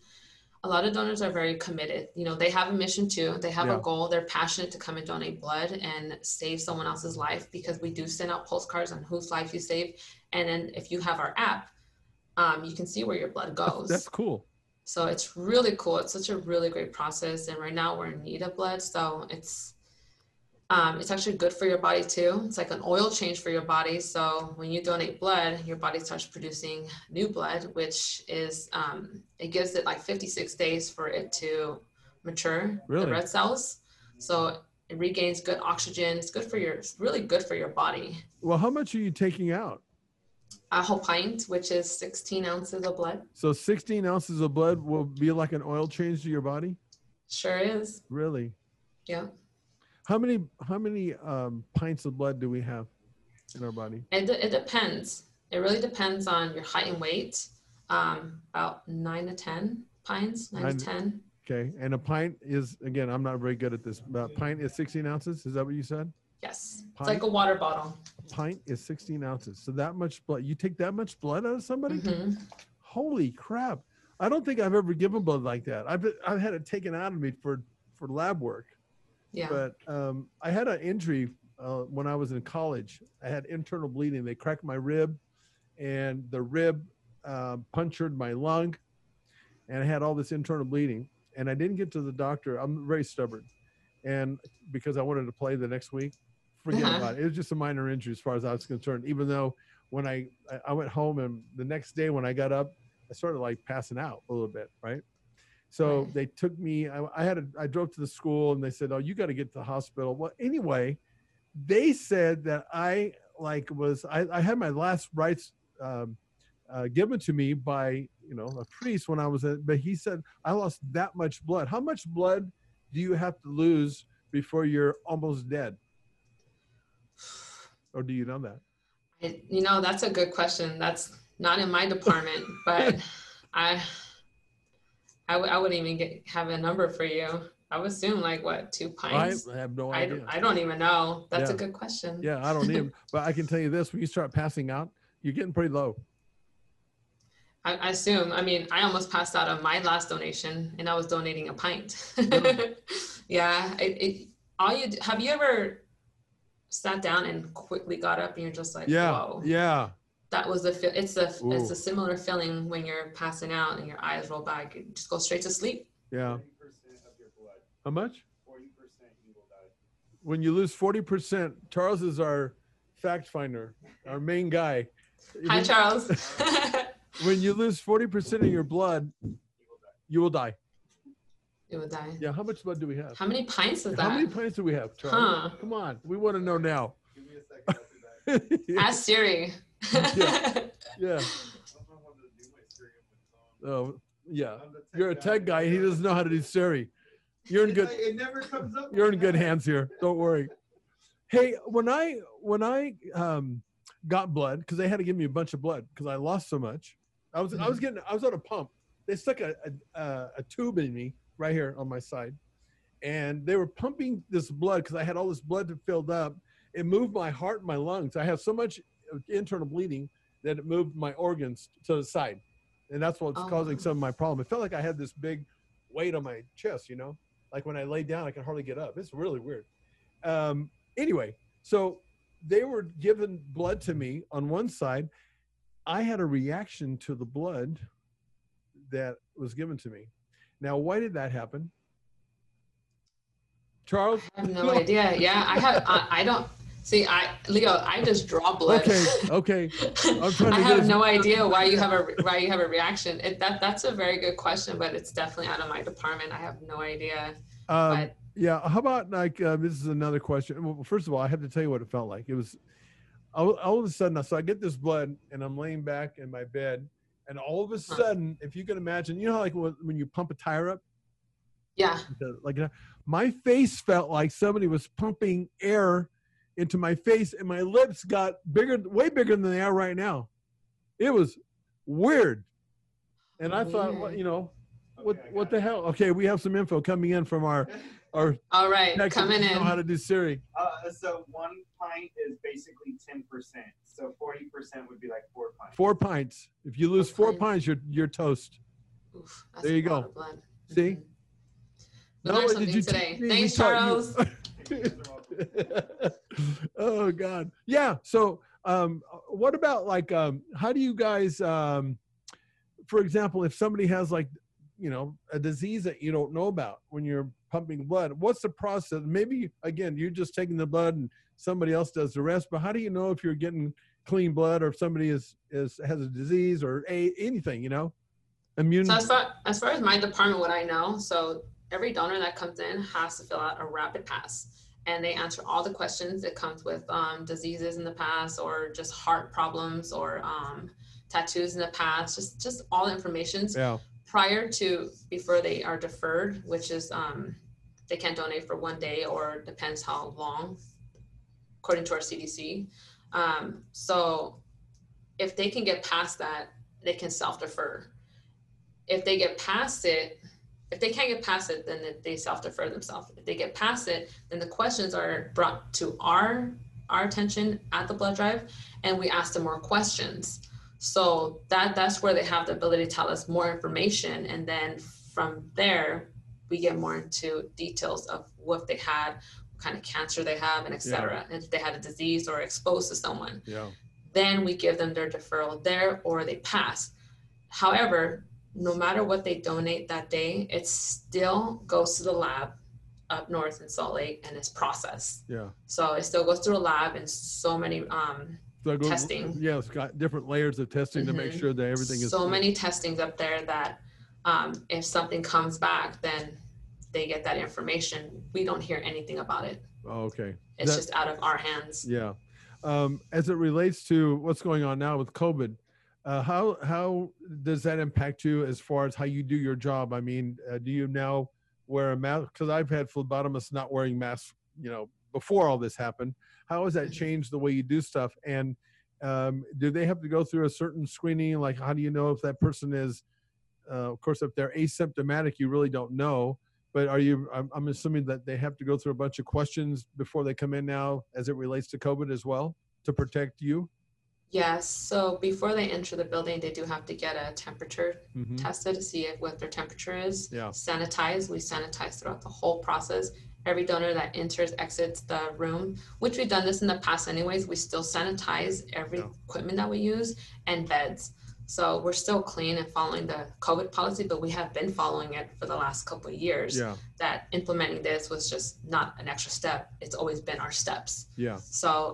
[SPEAKER 2] a lot of donors are very committed. You know, they have a mission too. They have a goal. They're passionate to come and donate blood and save someone else's life, because we do send out postcards on whose life you save. And then if you have our app, you can see where your blood goes.
[SPEAKER 3] That's cool.
[SPEAKER 2] So it's really cool. It's such a really great process. And right now we're in need of blood. So it's actually good for your body too. It's like an oil change for your body. So when you donate blood, your body starts producing new blood, which is, it gives it like 56 days for it to mature, the red cells. So it regains good oxygen. It's really good for your body.
[SPEAKER 3] Well, how much are you taking out?
[SPEAKER 2] A whole pint, which is 16 ounces of blood.
[SPEAKER 3] So 16 ounces of blood will be like an oil change to your body?
[SPEAKER 2] Sure is.
[SPEAKER 3] Really?
[SPEAKER 2] Yeah.
[SPEAKER 3] How many pints of blood do we have in our body?
[SPEAKER 2] It depends. It really depends on your height and weight. About 9 to 10 pints, 9 to 10.
[SPEAKER 3] Okay. And a pint is, again, I'm not very good at this, but a pint is 16 ounces. Is that what you said?
[SPEAKER 2] Yes.
[SPEAKER 3] Pint?
[SPEAKER 2] It's like a water bottle.
[SPEAKER 3] A pint is 16 ounces. So that much blood. You take that much blood out of somebody?
[SPEAKER 2] Mm-hmm.
[SPEAKER 3] Holy crap. I don't think I've ever given blood like that. I've had it taken out of me for lab work.
[SPEAKER 2] Yeah.
[SPEAKER 3] But I had an injury when I was in college. I had internal bleeding. They cracked my rib, and the rib punctured my lung, and I had all this internal bleeding. And I didn't get to the doctor. I'm very stubborn. And because I wanted to play the next week, forget about it. It was just a minor injury as far as I was concerned, even though when I went home, and the next day when I got up, I started like passing out a little bit, right? So they took me, I drove to the school, and they said, oh, you got to get to the hospital. Well, anyway, they said that I had my last rites given to me by, a priest when I was but he said, I lost that much blood. How much blood do you have to lose before you're almost dead? Or do you know that?
[SPEAKER 2] That's a good question. That's not in my department, but I wouldn't even have a number for you. I would assume 2 pints?
[SPEAKER 3] I have no idea.
[SPEAKER 2] I don't even know. That's a good question.
[SPEAKER 3] Yeah, I don't even, but I can tell you this, when you start passing out, you're getting pretty low.
[SPEAKER 2] I assume. I mean, I almost passed out on my last donation, and I was donating a pint. Yeah. Have you ever sat down and quickly got up and you're just like, whoa.
[SPEAKER 3] Yeah.
[SPEAKER 2] That was it's a similar feeling when you're passing out and your eyes roll back. You just go straight to sleep.
[SPEAKER 3] Yeah. 40% of your blood. How much?
[SPEAKER 5] 40% you will die.
[SPEAKER 3] When you lose 40%, Charles is our fact finder, our main guy.
[SPEAKER 2] Hi, Charles.
[SPEAKER 3] When you lose 40% of your blood, you will die.
[SPEAKER 2] You will die.
[SPEAKER 3] Yeah. How much blood do we have?
[SPEAKER 2] How many pints is that?
[SPEAKER 3] How many pints do we have, Charles? Come on. We want to know now.
[SPEAKER 5] Give me a second.
[SPEAKER 3] Yeah.
[SPEAKER 2] Ask Siri.
[SPEAKER 3] Yeah. Oh, yeah. You're a tech guy. He doesn't know how to do Siri. You're in good.
[SPEAKER 5] It never comes up.
[SPEAKER 3] You're in good hands here. Don't worry. Hey, when I got blood, because they had to give me a bunch of blood because I lost so much. I was on a pump. They stuck a tube in me right here on my side, and they were pumping this blood because I had all this blood filled up. It moved my heart and my lungs. I have so much internal bleeding that it moved my organs to the side, and that's what's causing some of my problem. It felt like I had this big weight on my chest, like when I lay down, I can hardly get up. It's really weird. Anyway, so they were giving blood to me on one side. I had a reaction to the blood that was given to me. Now, why did that happen? Charles?
[SPEAKER 2] I have no idea. Yeah, I don't see. Leo, I just draw blood.
[SPEAKER 3] Okay. I'm trying to
[SPEAKER 2] I have no idea why you have a reaction. That's a very good question, but it's definitely out of my department. I have no idea.
[SPEAKER 3] Yeah. How about this is another question. Well, first of all, I have to tell you what it felt like. It was all of a sudden. So I get this blood, and I'm laying back in my bed, and all of a sudden, if you can imagine, how like when you pump a tire up.
[SPEAKER 2] Yeah.
[SPEAKER 3] My face felt like somebody was pumping air into my face, and my lips got bigger, way bigger than they are right now. It was weird. And I thought, what the hell? Okay, we have some info coming in from our
[SPEAKER 2] All right,
[SPEAKER 3] techs who
[SPEAKER 2] coming
[SPEAKER 3] know how
[SPEAKER 2] in.
[SPEAKER 3] to do Siri.
[SPEAKER 5] So 1 pint is basically 10%. So 40% would be like 4 pints.
[SPEAKER 3] 4 pints. If you lose 4
[SPEAKER 2] 4 pints.
[SPEAKER 3] pints, you're toast.
[SPEAKER 2] Oof, that's
[SPEAKER 3] There you
[SPEAKER 2] a lot
[SPEAKER 3] go.
[SPEAKER 2] of blood.
[SPEAKER 3] See?
[SPEAKER 2] Mhm. We learned something today. Thanks, Charles.
[SPEAKER 3] Oh God. Yeah. So what about like how do you guys for example, if somebody has like, you know, a disease that you don't know about when you're pumping blood, what's the process? Maybe again, you're just taking the blood and somebody else does the rest, but how do you know if you're getting clean blood or if somebody has a disease or anything, you know? Immune.
[SPEAKER 2] So as far as my department, what I know, so every donor that comes in has to fill out a rapid pass, and they answer all the questions that comes with diseases in the past, or just heart problems, or tattoos in the past, just all the information prior to before they are deferred, which is they can't donate for 1 day or depends how long, according to our CDC. So if they can get past that, they can self-defer. If they get past it, if they can't get past it, then they self-defer themselves. If they get past it, then the questions are brought to our attention at the blood drive, and we ask them more questions. So that's where they have the ability to tell us more information, and then from there, we get more into details of what they had, what kind of cancer they have, and et cetera. And if they had a disease or exposed to someone, then we give them their deferral there, or they pass. However, no matter what they donate that day, it still goes to the lab up north in Salt Lake and is processed. So it still goes through a lab and so many testing.
[SPEAKER 3] Yeah, it's got different layers of testing to make sure that everything is.
[SPEAKER 2] So many testings up there that if something comes back, then they get that information. We don't hear anything about it.
[SPEAKER 3] Oh, okay.
[SPEAKER 2] It's just out of our hands.
[SPEAKER 3] Yeah. As it relates to what's going on now with COVID, how does that impact you as far as how you do your job? I mean, do you now wear a mask? Because I've had phlebotomists not wearing masks, you know, before all this happened. How has that changed the way you do stuff? And do they have to go through a certain screening? Like, how do you know if that person is, of course, if they're asymptomatic, you really don't know. But I'm assuming that they have to go through a bunch of questions before they come in now as it relates to COVID as well to protect you?
[SPEAKER 2] Yes. So before they enter the building, they do have to get a temperature tested to see what their temperature is. Sanitize. We sanitize throughout the whole process. Every donor that enters, exits the room, which we've done this in the past anyways, we still sanitize every equipment that we use and beds. So we're still clean and following the COVID policy, but we have been following it for the last couple of years. That implementing this was just not an extra step. It's always been our steps. So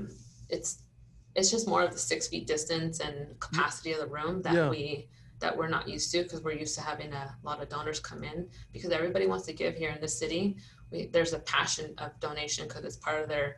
[SPEAKER 2] it's just more of the 6 feet distance and capacity of the room that we're not used to, because we're used to having a lot of donors come in, because everybody wants to give here in the city. There's a passion of donation because it's part of their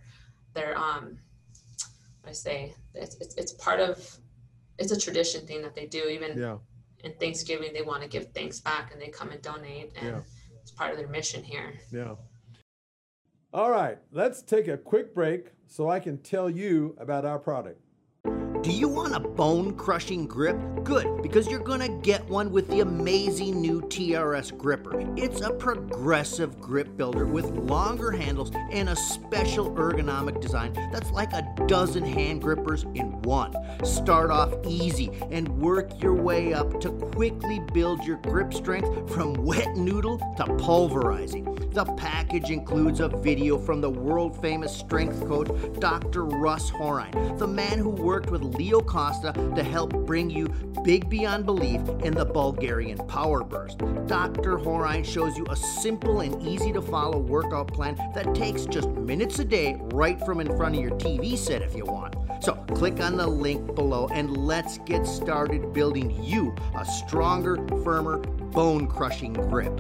[SPEAKER 2] it's a tradition thing that they do. Even in Thanksgiving, they want to give thanks back and they come and donate, and it's part of their mission here.
[SPEAKER 3] All right, let's take a quick break so I can tell you about our product.
[SPEAKER 4] Do you want a bone-crushing grip? Good, because you're gonna get one with the amazing new TRS gripper. It's a progressive grip builder with longer handles and a special ergonomic design that's like a dozen hand grippers in one. Start off easy and work your way up to quickly build your grip strength from wet noodle to pulverizing. The package includes a video from the world-famous strength coach, Dr. Russ Horine, the man who worked with Leo Costa to help bring you big beyond belief in the Bulgarian Power Burst. Dr. Horine shows you a simple and easy to follow workout plan that takes just minutes a day right from in front of your TV set if you want. So click on the link below and let's get started building you a stronger, firmer, bone-crushing grip.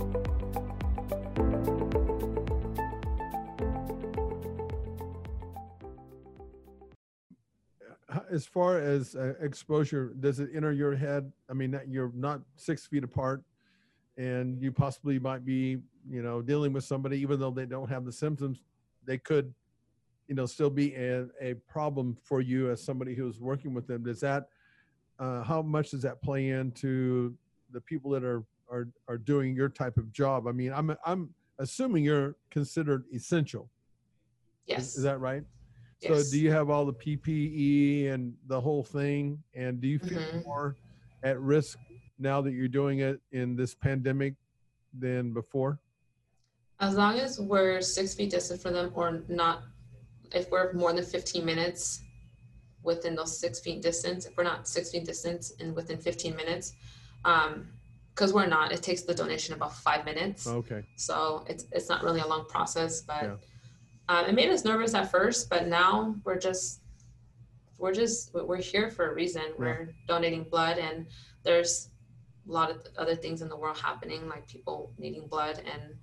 [SPEAKER 3] As far as exposure, does it enter your head? I mean, you're not 6 feet apart, and you possibly might be, you know, dealing with somebody, even though they don't have the symptoms, they could, you know, still be a problem for you as somebody who's working with them. Does that, how much does that play into the people that are are doing your type of job. I mean, I'm assuming you're considered essential.
[SPEAKER 2] Yes.
[SPEAKER 3] Is that right?
[SPEAKER 2] Yes.
[SPEAKER 3] So do you have all the PPE and the whole thing? And do you feel
[SPEAKER 2] Mhm.
[SPEAKER 3] more at risk now that you're doing it in this pandemic than before?
[SPEAKER 2] As long as we're 6 feet distant from them or not, if we're more than 15 minutes within those 6 feet distance, if we're not 6 feet distance and within 15 minutes, because we're not, it takes the donation about 5 minutes.
[SPEAKER 3] Okay.
[SPEAKER 2] So it's not really a long process, but
[SPEAKER 3] Yeah.
[SPEAKER 2] it made us nervous at first, but now we're here for a reason.
[SPEAKER 3] Yeah.
[SPEAKER 2] We're donating blood, and there's a lot of other things in the world happening, like people needing blood, and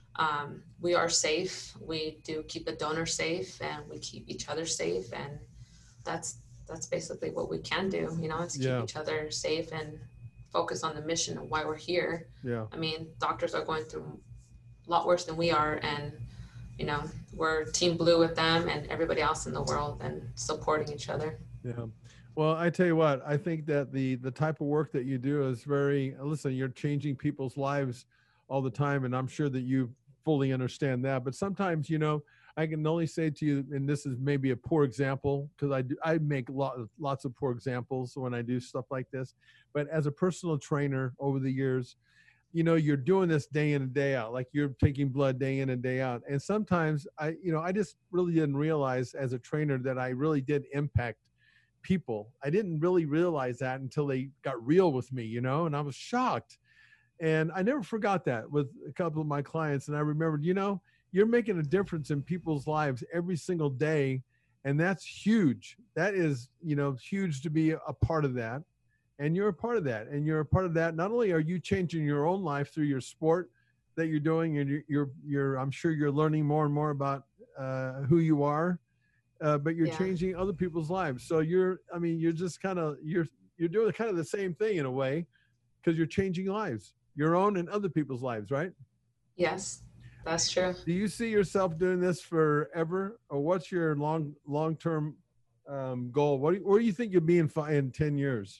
[SPEAKER 2] we are safe. We do keep the donor safe, and we keep each other safe, and that's basically what we can do, you know, is keep
[SPEAKER 3] Yeah.
[SPEAKER 2] each other safe and focus on the mission and why we're here.
[SPEAKER 3] Yeah.
[SPEAKER 2] I mean, doctors are going through a lot worse than we are, and you know, we're Team Blue with them and everybody else in the world, and supporting each other.
[SPEAKER 3] Yeah. Well, I tell you what, I think that the type of work that you do is very, listen, you're changing people's lives all the time. And I'm sure that you fully understand that. But sometimes, you know, I can only say to you, and this is maybe a poor example, because I make lots of poor examples when I do stuff like this. But as a personal trainer over the years, you know, you're doing this day in and day out, like you're taking blood day in and day out. And sometimes I just really didn't realize as a trainer that I really did impact people. I didn't really realize that until they got real with me, you know, and I was shocked. And I never forgot that with a couple of my clients. And I remembered, you know, you're making a difference in people's lives every single day. And that's huge. That is, you know, huge to be a part of that. And you're a part of that. And you're a part of that. Not only are you changing your own life through your sport that you're doing, and you're I'm sure you're learning more and more about who you are, but you're changing other people's lives. So you're just kind of, you're doing kind of the same thing in a way, because you're changing lives, your own and other people's lives, right?
[SPEAKER 2] Yes, that's true.
[SPEAKER 3] Do you see yourself doing this forever, or what's your long-term goal? Where do you think you'll be in 10 years?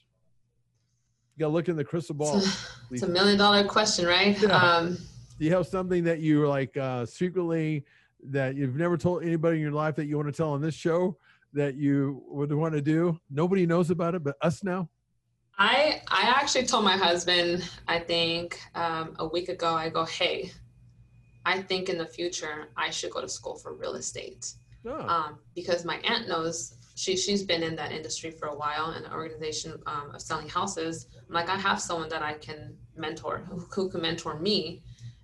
[SPEAKER 3] You got to look in the crystal ball.
[SPEAKER 2] It's $1 million question, right?
[SPEAKER 3] Yeah. Do you have something that you like secretly, that you've never told anybody in your life, that you want to tell on this show, that you would want to do? Nobody knows about it but us now.
[SPEAKER 2] I actually told my husband, I think a week ago, I go, hey, I think in the future I should go to school for real estate.
[SPEAKER 3] Oh.
[SPEAKER 2] Because my aunt knows, she's been in that industry for a while, in an organization of selling houses. I'm like, I have someone that I can mentor, who can mentor me.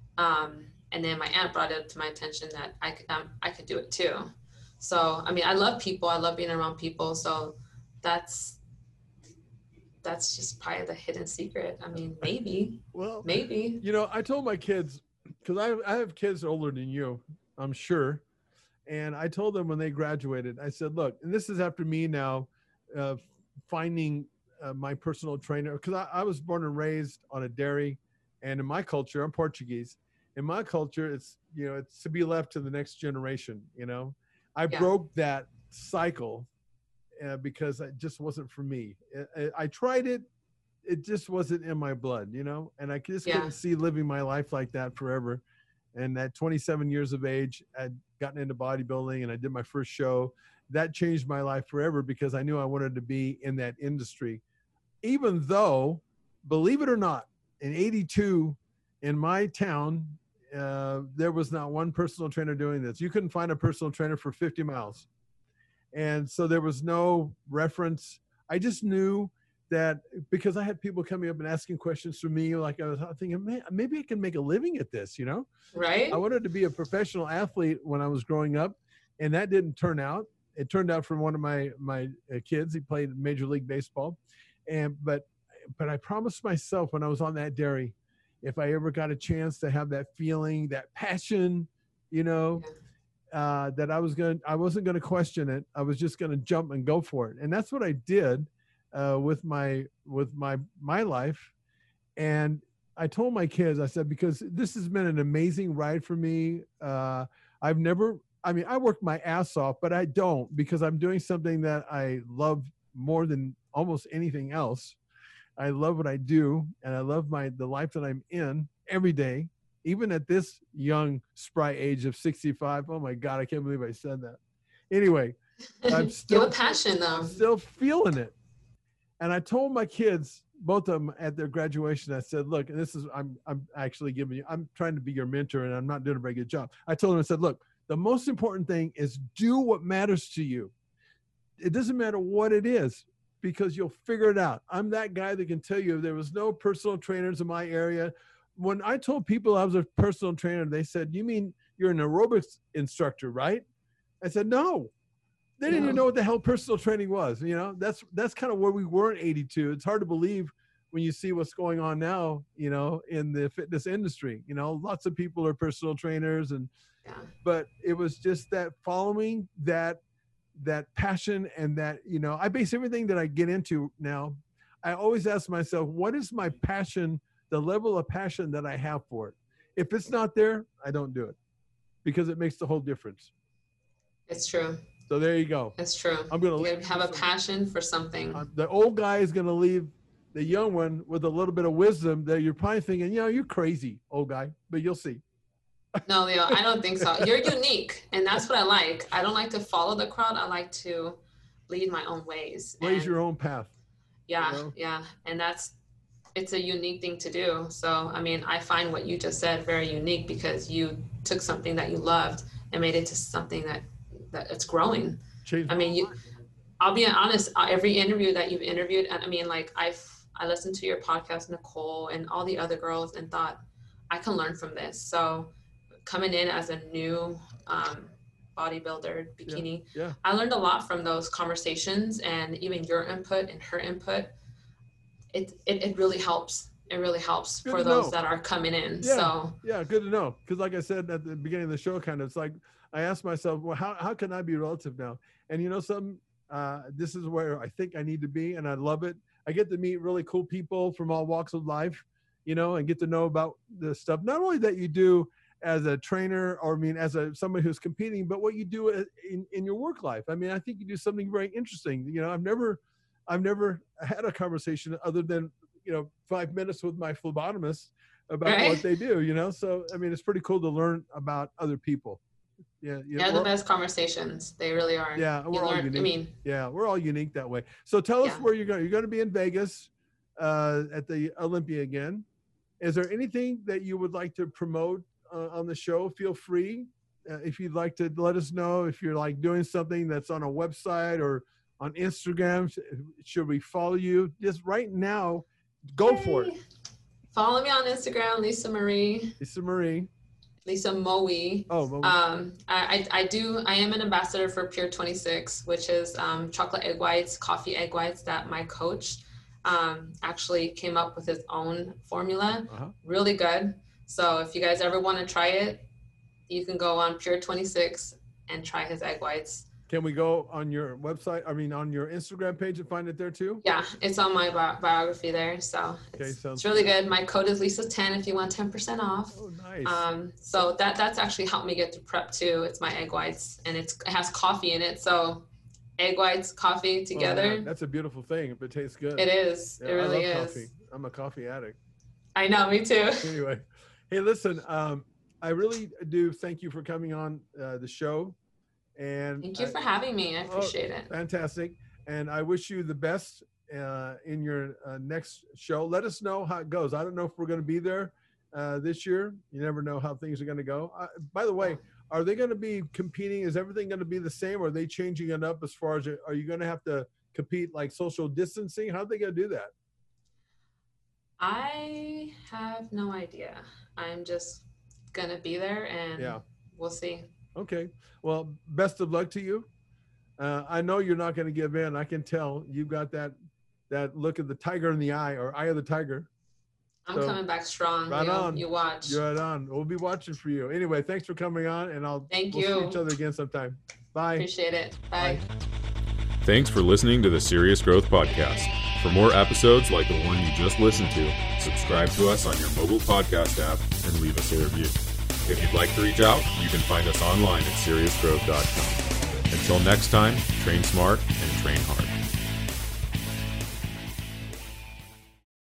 [SPEAKER 2] And then my aunt brought it to my attention that I could do it too. So, I mean, I love people. I love being around people. So that's just probably the hidden secret. I mean, maybe.
[SPEAKER 3] Well,
[SPEAKER 2] maybe.
[SPEAKER 3] You know, I told my kids, because I have kids older than you, I'm sure. And I told them when they graduated, I said, look, and this is after me now finding my personal trainer, because I was born and raised on a dairy. And in my culture, I'm Portuguese. In my culture, it's, you know, it's to be left to the next generation. You know, I broke that cycle because it just wasn't for me. I tried it. It just wasn't in my blood, you know, and I just couldn't see living my life like that forever. And at 27 years of age, I'd gotten into bodybuilding and I did my first show. That changed my life forever, because I knew I wanted to be in that industry. Even though, believe it or not, in 82 in my town, there was not one personal trainer doing this. You couldn't find a personal trainer for 50 miles. And so there was no reference. I just knew that, because I had people coming up and asking questions from me, like I was thinking, man, maybe I can make a living at this, you know?
[SPEAKER 2] Right.
[SPEAKER 3] I wanted to be a professional athlete when I was growing up, and that didn't turn out. It turned out from one of my kids. He played Major League Baseball. But I promised myself when I was on that dairy, if I ever got a chance to have that feeling, that passion, you know, that I wasn't going to question it. I was just going to jump and go for it. And that's what I did with my life. And I told my kids, I said, because this has been an amazing ride for me. I work my ass off, but I don't, because I'm doing something that I love more than almost anything else. I love what I do, and I love the life that I'm in every day, even at this young, spry age of 65. Oh my God, I can't believe I said that. Anyway, I'm still
[SPEAKER 2] you have a passion though.
[SPEAKER 3] I'm still feeling it. And I told my kids, both of them at their graduation, I said, look, and this is, I'm actually giving you, I'm trying to be your mentor, and I'm not doing a very good job. I told them, I said, look, the most important thing is do what matters to you. It doesn't matter what it is, because you'll figure it out. I'm that guy that can tell you there was no personal trainers in my area. When I told people I was a personal trainer, they said, you mean you're an aerobics instructor, right? I said, no. They didn't even know what the hell personal training was. You know, that's kind of where we were in 82. It's hard to believe when you see what's going on now, you know, in the fitness industry. You know, lots of people are personal trainers, but it was just that following that passion, and that, you know, I base everything that I get into now. I always ask myself, what is my passion, the level of passion that I have for it? If it's not there, I don't do it, because it makes the whole difference.
[SPEAKER 2] It's true.
[SPEAKER 3] So there you go.
[SPEAKER 2] It's true.
[SPEAKER 3] I'm going
[SPEAKER 2] to have a passion for something.
[SPEAKER 3] The old guy is going to leave the young one with a little bit of wisdom that you're probably thinking, you know, you're crazy, old guy, but you'll see.
[SPEAKER 2] No, Leo, I don't think so. You're unique, and that's what I like. I don't like to follow the crowd. I like to lead my own ways.
[SPEAKER 3] Blaze your own path.
[SPEAKER 2] Yeah,
[SPEAKER 3] you know?
[SPEAKER 2] Yeah. And it's a unique thing to do. So, I mean, I find what you just said very unique, because you took something that you loved and made it to something that it's growing. I mean, I'll be honest, every interview that you've interviewed, I mean, like I listened to your podcast, Nicole, and all the other girls, and thought, I can learn from this. So coming in as a new bodybuilder, bikini, I learned a lot from those conversations, and even your input and her input. It really helps. It really helps for those that are coming in. So
[SPEAKER 3] good to know. Because like I said at the beginning of the show, kind of, it's like, I asked myself, well, how can I be relative now? And you know something, this is where I think I need to be, and I love it. I get to meet really cool people from all walks of life, you know, and get to know about the stuff, not only that you do as a trainer, or I mean, as somebody who's competing, but what you do in your work life. I mean, I think you do something very interesting. You know, I've never had a conversation other than, you know, 5 minutes with my phlebotomist about what they do, you know? So, I mean, it's pretty cool to learn about other people. Yeah,
[SPEAKER 2] the best conversations. They really are.
[SPEAKER 3] Yeah, we're all unique. We're all unique that way. So tell us where you're going. You're going to be in Vegas at the Olympia again. Is there anything that you would like to promote on the show? Feel free. If you'd like to let us know, if you're like doing something that's on a website or on Instagram, should we follow you? Just right now, go for it.
[SPEAKER 2] Follow me on Instagram, Lisa Marie. Lisa Moe.
[SPEAKER 3] Oh, Moe.
[SPEAKER 2] I am an ambassador for Pure 26, which is chocolate egg whites, coffee egg whites that my coach actually came up with his own formula. Really good. So if you guys ever want to try it, you can go on Pure 26 and try his egg whites.
[SPEAKER 3] Can we go on your website? I mean, on your Instagram page and find it there too?
[SPEAKER 2] Yeah, it's on my biography there. So it's really good. My code is Lisa10 if you want 10% off.
[SPEAKER 3] Oh, nice.
[SPEAKER 2] So that's actually helped me get through prep too. It's my egg whites, and it has coffee in it. So egg whites, coffee together.
[SPEAKER 3] Oh, that's a beautiful thing if it tastes good.
[SPEAKER 2] It is. It really is.
[SPEAKER 3] Coffee. I'm a coffee addict.
[SPEAKER 2] I know, me too.
[SPEAKER 3] Anyway, hey, listen, I really do thank you for coming on the show. And
[SPEAKER 2] thank you for having me. I appreciate it.
[SPEAKER 3] Fantastic. And I wish you the best in your next show. Let us know how it goes. I don't know if we're going to be there this year. You never know how things are going to go. By the way, are they going to be competing? Is everything going to be the same? Or are they changing it up as far as, are you going to have to compete like social distancing? How are they going to do that?
[SPEAKER 2] I have no idea. I'm just going to be there, and we'll see.
[SPEAKER 3] Okay. Well, best of luck to you. I know you're not going to give in. I can tell you've got that look of the tiger in the eye, or eye of the tiger.
[SPEAKER 2] I'm coming back strong.
[SPEAKER 3] Right on.
[SPEAKER 2] You watch.
[SPEAKER 3] You're right on. We'll be watching for you. Anyway, thanks for coming on, and we'll see each other again sometime. Bye.
[SPEAKER 2] Appreciate it. Bye.
[SPEAKER 1] Thanks for listening to the Serious Growth Podcast. For more episodes like the one you just listened to, subscribe to us on your mobile podcast app and leave us a review. If you'd like to reach out, you can find us online at seriousgrowth.com. Until next time, train smart and train hard.